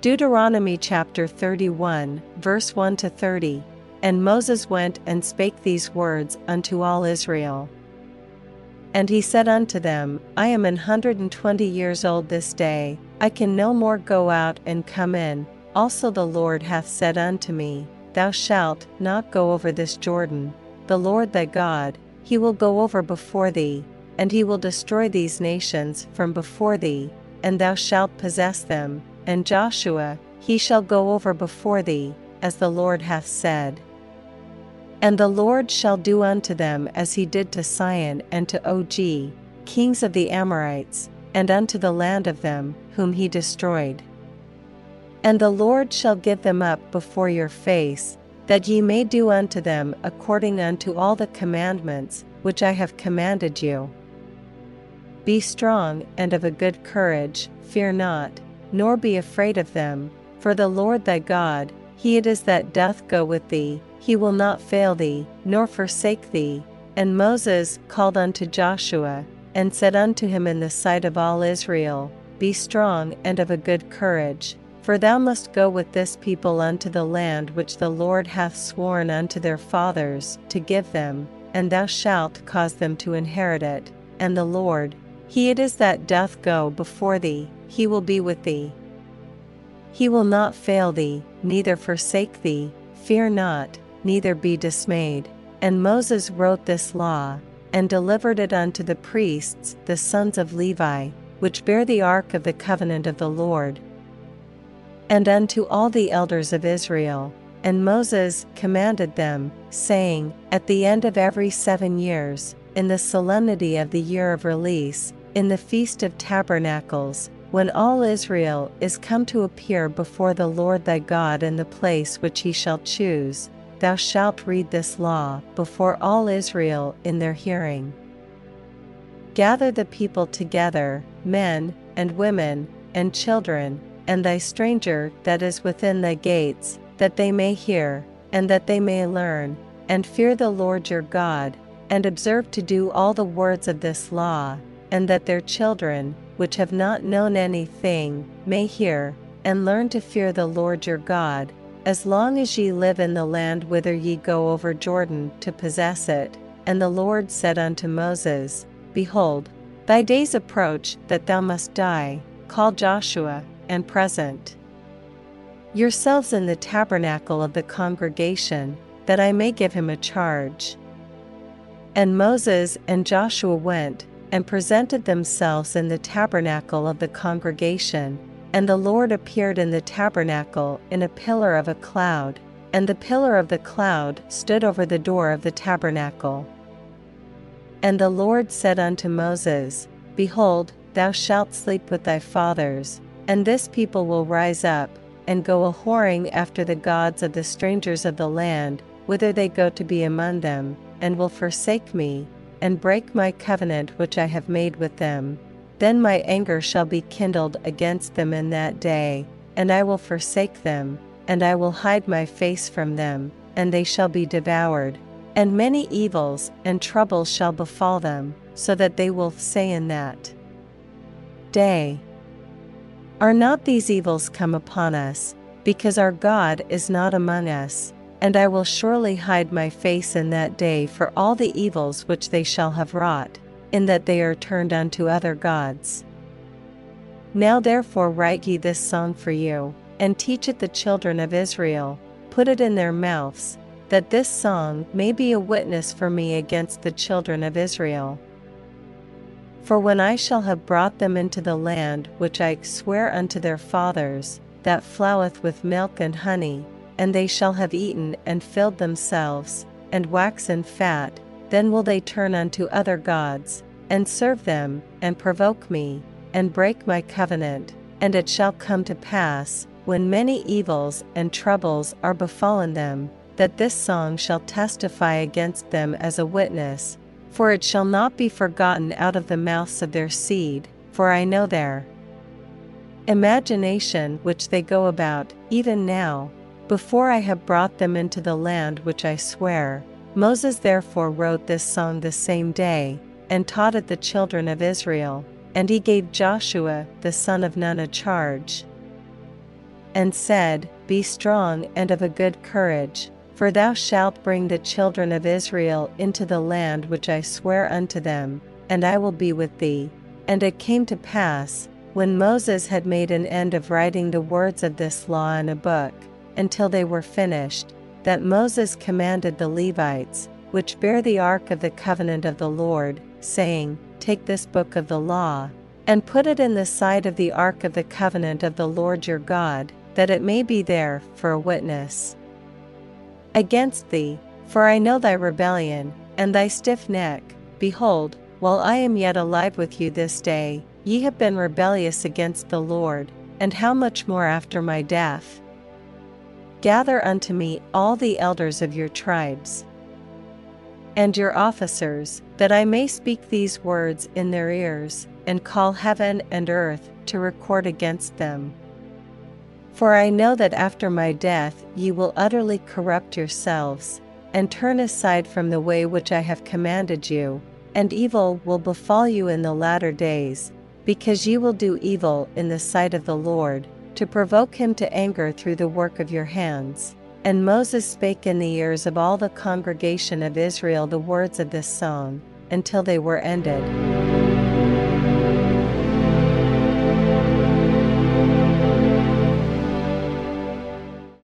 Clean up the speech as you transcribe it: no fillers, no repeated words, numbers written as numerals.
Deuteronomy chapter 31, verse 1 to 30. And Moses went and spake these words unto all Israel. And he said unto them, I am 120 years old this day, I can no more go out and come in. Also the Lord hath said unto me, Thou shalt not go over this Jordan. The Lord thy God, he will go over before thee, and he will destroy these nations from before thee, and thou shalt possess them. And Joshua, he shall go over before thee, as the Lord hath said. And the Lord shall do unto them as he did to Sihon and to Og, kings of the Amorites, and unto the land of them, whom he destroyed. And the Lord shall give them up before your face, that ye may do unto them according unto all the commandments which I have commanded you. Be strong and of a good courage, fear not, nor be afraid of them, for the Lord thy God, he it is that doth go with thee, he will not fail thee, nor forsake thee. And Moses called unto Joshua, and said unto him in the sight of all Israel, Be strong and of a good courage, for thou must go with this people unto the land which the Lord hath sworn unto their fathers to give them, and thou shalt cause them to inherit it. And the Lord, he it is that doth go before thee, he will be with thee. He will not fail thee, neither forsake thee, fear not, neither be dismayed. And Moses wrote this law, and delivered it unto the priests the sons of Levi, which bear the ark of the covenant of the Lord, and unto all the elders of Israel. And Moses commanded them, saying, At the end of every 7 years, in the solemnity of the year of release, in the feast of tabernacles, when all Israel is come to appear before the Lord thy God in the place which he shall choose, thou shalt read this law before all Israel in their hearing. Gather the people together, men, and women, and children, and thy stranger that is within thy gates, that they may hear, and that they may learn, and fear the Lord your God, and observe to do all the words of this law, and that their children, which have not known anything, may hear, and learn to fear the Lord your God, as long as ye live in the land whither ye go over Jordan to possess it. And the Lord said unto Moses, Behold, thy days approach that thou must die. Call Joshua, and present yourselves in the tabernacle of the congregation, that I may give him a charge. And Moses and Joshua went, and presented themselves in the tabernacle of the congregation. And the Lord appeared in the tabernacle in a pillar of a cloud, and the pillar of the cloud stood over the door of the tabernacle. And the Lord said unto Moses, Behold, thou shalt sleep with thy fathers, and this people will rise up, and go a-whoring after the gods of the strangers of the land, whither they go to be among them, and will forsake me, and break my covenant which I have made with them. Then my anger shall be kindled against them in that day, and I will forsake them, and I will hide my face from them, and they shall be devoured. And many evils and troubles shall befall them, so that they will say in that day, Are not these evils come upon us, because our God is not among us? And I will surely hide my face in that day for all the evils which they shall have wrought, in that they are turned unto other gods. Now therefore write ye this song for you, and teach it the children of Israel, put it in their mouths, that this song may be a witness for me against the children of Israel. For when I shall have brought them into the land which I swear unto their fathers, that floweth with milk and honey, and they shall have eaten and filled themselves, and waxen fat, then will they turn unto other gods, and serve them, and provoke me, and break my covenant. And it shall come to pass, when many evils and troubles are befallen them, that this song shall testify against them as a witness, for it shall not be forgotten out of the mouths of their seed, for I know their imagination which they go about, even now, before I have brought them into the land which I swear. Moses therefore wrote this song the same day, and taught it the children of Israel, and he gave Joshua the son of Nun a charge. and said, Be strong and of a good courage, for thou shalt bring the children of Israel into the land which I swear unto them, and I will be with thee. And it came to pass, when Moses had made an end of writing the words of this law in a book, until they were finished, that Moses commanded the Levites, which bear the ark of the covenant of the Lord, saying, Take this book of the law, and put it in the side of the ark of the covenant of the Lord your God, that it may be there for a witness against thee. For I know thy rebellion, and thy stiff neck. Behold, while I am yet alive with you this day, ye have been rebellious against the Lord, and how much more after my death? Gather unto me all the elders of your tribes, and your officers, that I may speak these words in their ears, and call heaven and earth to record against them. For I know that after my death ye will utterly corrupt yourselves, and turn aside from the way which I have commanded you, and evil will befall you in the latter days, because ye will do evil in the sight of the Lord, to provoke him to anger through the work of your hands. And Moses spake in the ears of all the congregation of Israel the words of this song, until they were ended.